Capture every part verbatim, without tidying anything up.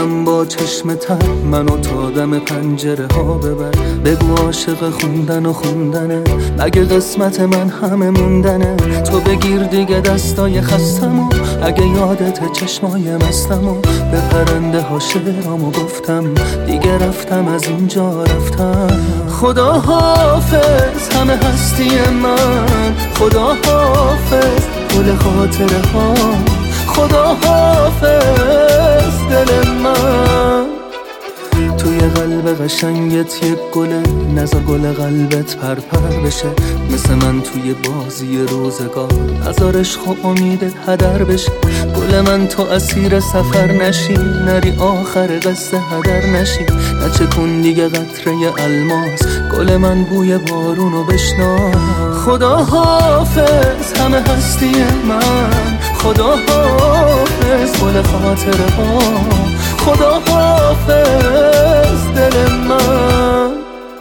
برم با چشم تر منو تا دم پنجره ها ببر. بگو عاشق خوندن و خوندنه، مگه قسمت من همه موندنه. تو بگیر دیگه دستای خستمو، اگه یادت چشمای مستمو. به پرنده ها شعرامو گفتم، دیگه رفتم از اینجا رفتم. خدا حافظ همه هستی من، خدا حافظ گل خاطره ها، خدا حافظ دل من. توی قلب قشنگت یک گله، نزا گل قلبت پرپر بشه. مثل من توی بازی روزگار، نزار عشق و امیدت هدر بشه. گل من تو اسیر سفر نشی، نری آخر قصه هدر نشی. نچه کن دیگه قطره الماس، گل من بوی بارونو بشنا. خدا حافظ همه هستی من، خدا حافظ گل خاطره ها، خدا حافظ دل من.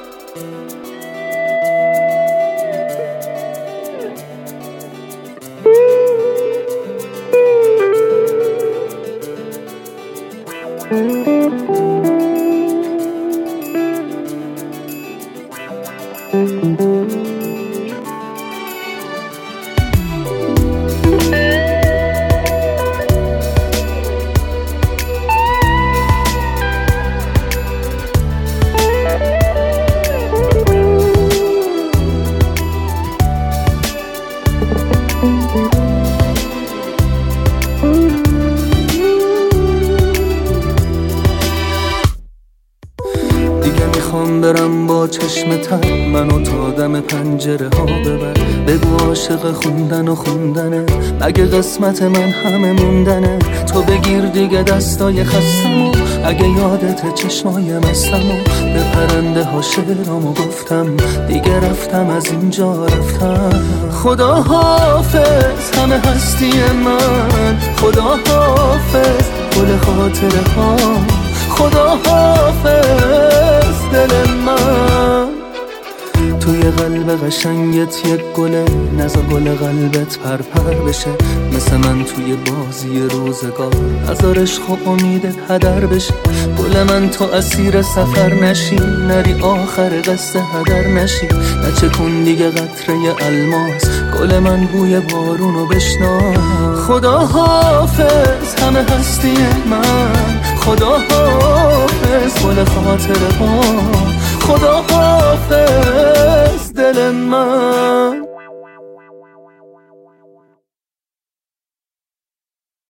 میخوام برم با چشم تر منو تا دم پنجره ها ببر. بگو عاشق خوندن و خوندنه، مگه قسمت من همه موندنه. تو بگیر دیگه دستای خستمو، اگه یادت چشمای مستمو. به پرنده ها شعرامو گفتم، دیگه رفتم از اینجا رفتم. خدا حافظ همه هستی من، خدا حافظ گل خاطره ها، خدا حافظ دل من. توی قلب قشنگت یک گله، نزا گل قلبت پرپر بشه. مثل من توی بازی روزگار، نزار عشق و امیدت هدر بشه. گل من تو اسیر سفر نشی، نری آخر قصه هدر نشی. نچه کن دیگه قطره الماس، گل من بوی بارونو بشنا. خدا حافظ همه هستی من، خدا حافظ گل خاطره ها، خدا حافظ دل من.